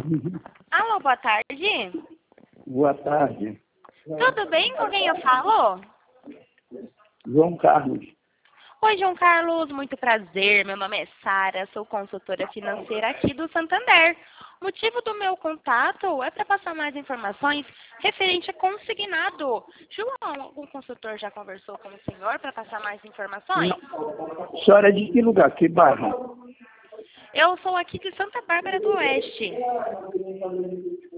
Alô, boa tarde. Boa tarde. Tudo bem? Com quem eu falo? João Carlos. Oi, João Carlos, muito prazer. Meu nome é Sara, sou consultora financeira aqui do Santander. O motivo do meu contato é para passar mais informações referente a consignado. João, algum consultor já conversou com o senhor para passar mais informações? Não. Senhora é de que lugar? Que bairro? Eu sou aqui de Santa Bárbara do Oeste.